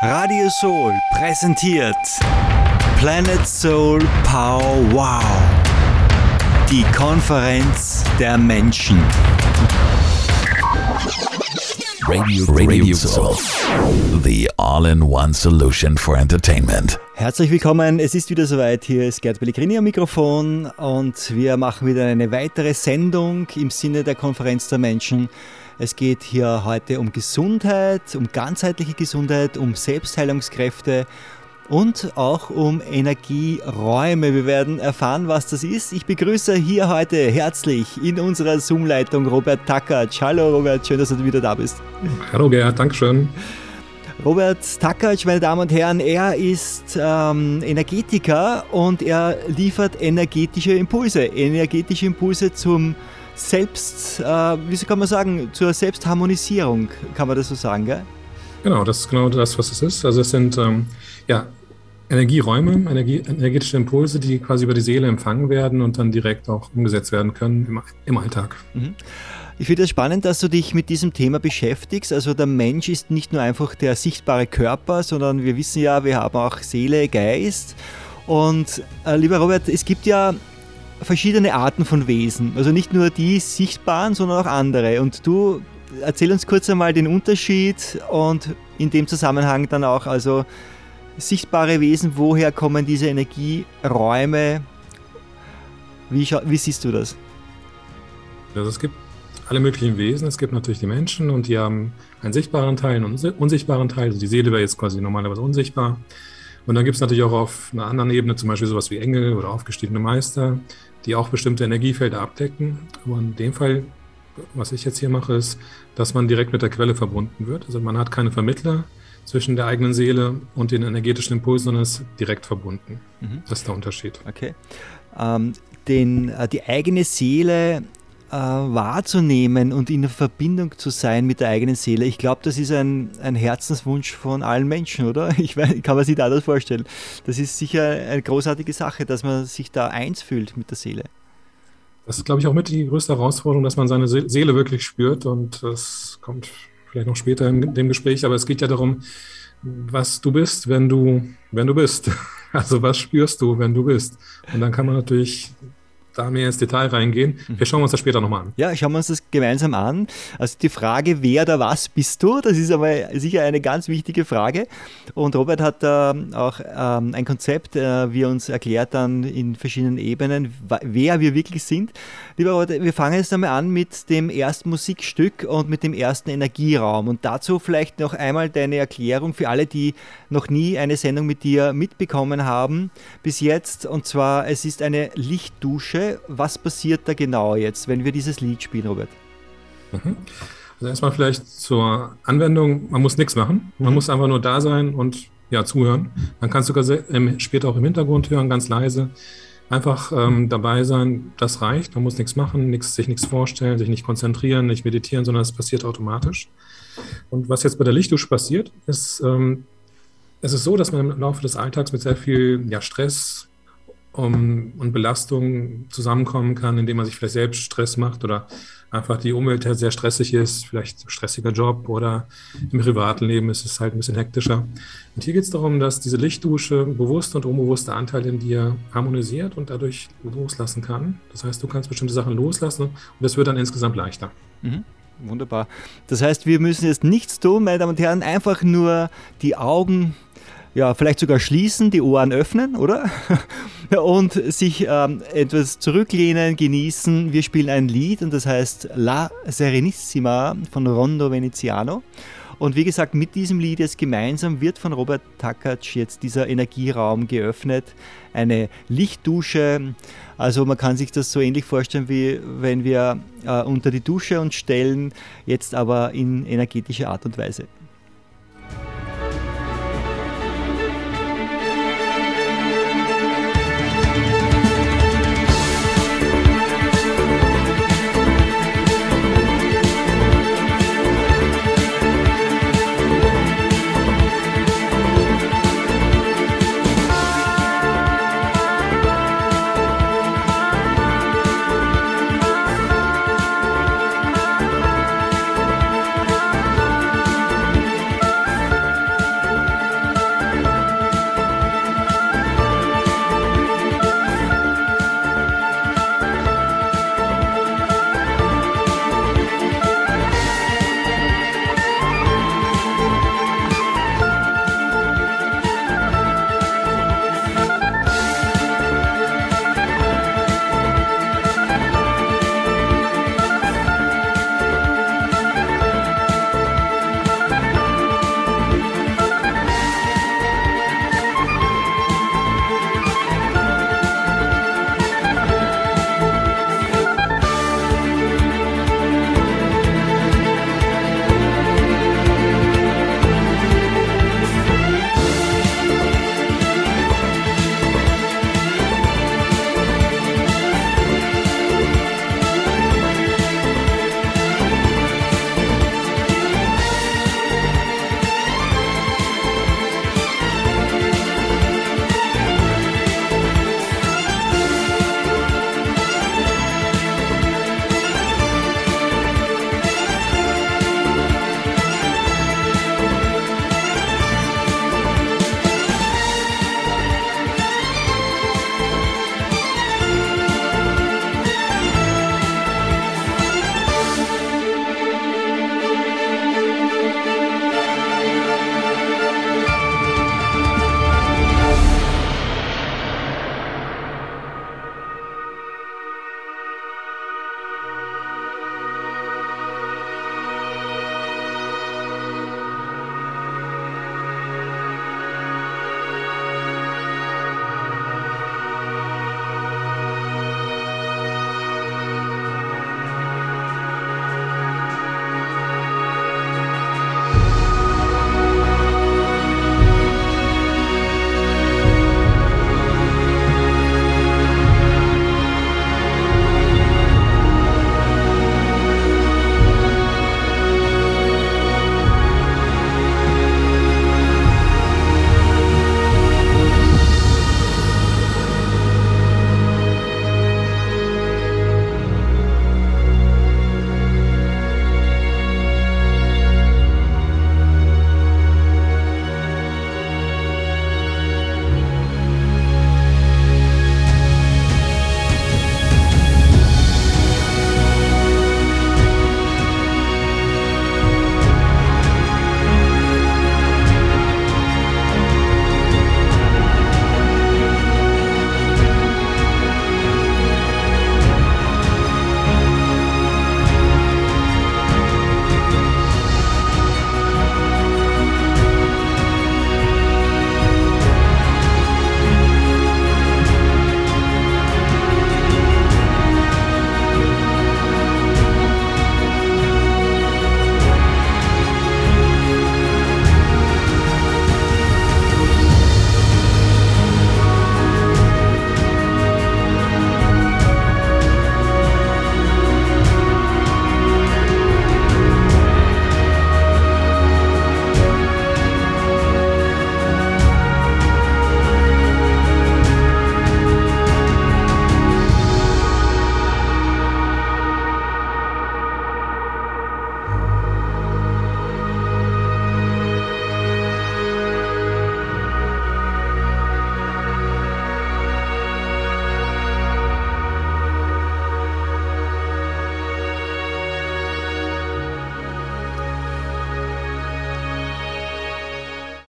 Radio Soul präsentiert Planet Soul Power Wow. Die Konferenz der Menschen. Radio Soul, the all-in-one solution for entertainment. Herzlich willkommen, es ist wieder soweit, hier ist Gerd Pellegrini am Mikrofon und wir machen wieder eine weitere Sendung im Sinne der Konferenz der Menschen. Es geht hier heute um Gesundheit, um ganzheitliche Gesundheit, um Selbstheilungskräfte und auch um Energieräume. Wir werden erfahren, was das ist. Ich begrüße hier heute herzlich in unserer Zoom-Leitung Robert Takacs. Hallo Robert, schön, dass du wieder da bist. Hallo Gerd, Dankeschön. Robert Takacs, meine Damen und Herren, er ist Energetiker und er liefert energetische Impulse zum kann man sagen, zur Selbstharmonisierung, kann man das so sagen, gell? Genau, das ist genau das, was es ist. Also es sind Energieräume, energetische Impulse, die quasi über die Seele empfangen werden und dann direkt auch umgesetzt werden können im Alltag. Mhm. Ich finde es spannend, dass du dich mit diesem Thema beschäftigst. Also der Mensch ist nicht nur einfach der sichtbare Körper, sondern wir wissen ja, wir haben auch Seele, Geist. Und lieber Robert, es gibt ja verschiedene Arten von Wesen, also nicht nur die sichtbaren, sondern auch andere. Und du erzähl uns kurz einmal den Unterschied und in dem Zusammenhang dann auch, also sichtbare Wesen, woher kommen diese Energieräume? Wie siehst du das? Also es gibt alle möglichen Wesen. Es gibt natürlich die Menschen und die haben einen sichtbaren Teil, einen unsichtbaren Teil. Also die Seele wäre jetzt quasi normalerweise unsichtbar. Und dann gibt es natürlich auch auf einer anderen Ebene zum Beispiel sowas wie Engel oder aufgestiegene Meister, die auch bestimmte Energiefelder abdecken. Aber in dem Fall, was ich jetzt hier mache, ist, dass man direkt mit der Quelle verbunden wird. Also man hat keine Vermittler zwischen der eigenen Seele und den energetischen Impulsen, sondern ist direkt verbunden. Mhm. Das ist der Unterschied. Okay. Die eigene Seele wahrzunehmen und in Verbindung zu sein mit der eigenen Seele, ich glaube, das ist ein Herzenswunsch von allen Menschen, oder? Kann man sich da das vorstellen? Das ist sicher eine großartige Sache, dass man sich da eins fühlt mit der Seele. Das ist, glaube ich, auch mit die größte Herausforderung, dass man seine Seele wirklich spürt, und das kommt vielleicht noch später in dem Gespräch, aber es geht ja darum, was du bist, wenn du bist. Also was spürst du, wenn du bist? Und dann kann man natürlich da mehr ins Detail reingehen. Wir schauen uns das später nochmal an. Ja, schauen wir uns das gemeinsam an. Also die Frage, wer oder was bist du, das ist aber sicher eine ganz wichtige Frage. Und Robert hat da auch ein Konzept, wie er uns erklärt dann in verschiedenen Ebenen, wer wir wirklich sind. Lieber Robert, wir fangen jetzt einmal an mit dem ersten Musikstück und mit dem ersten Energieraum. Und dazu vielleicht noch einmal deine Erklärung für alle, die noch nie eine Sendung mit dir mitbekommen haben bis jetzt. Und zwar, es ist eine Lichtdusche. Was passiert da genau jetzt, wenn wir dieses Lied spielen, Robert? Also erstmal vielleicht zur Anwendung, man muss nichts machen, man muss einfach nur da sein und zuhören. Man kann es sogar später auch im Hintergrund hören, ganz leise. Einfach dabei sein, das reicht, man muss nichts machen, sich nichts vorstellen, sich nicht konzentrieren, nicht meditieren, sondern es passiert automatisch. Und was jetzt bei der Lichtdusche passiert, ist, es ist so, dass man im Laufe des Alltags mit sehr viel Stress und Belastung zusammenkommen kann, indem man sich vielleicht selbst Stress macht oder einfach die Umwelt sehr stressig ist, vielleicht ein stressiger Job oder im Privatleben ist es halt ein bisschen hektischer. Und hier geht es darum, dass diese Lichtdusche bewusste und unbewusste Anteile in dir harmonisiert und dadurch loslassen kann. Das heißt, du kannst bestimmte Sachen loslassen und das wird dann insgesamt leichter. Mhm. Wunderbar. Das heißt, wir müssen jetzt nichts tun, meine Damen und Herren, einfach nur die Augen vielleicht sogar schließen, die Ohren öffnen, oder? Und sich etwas zurücklehnen, genießen. Wir spielen ein Lied und das heißt La Serenissima von Rondo Veneziano. Und wie gesagt, mit diesem Lied jetzt gemeinsam wird von Robert Takacs jetzt dieser Energieraum geöffnet. Eine Lichtdusche. Also man kann sich das so ähnlich vorstellen, wie wenn wir unter die Dusche uns stellen, jetzt aber in energetischer Art und Weise.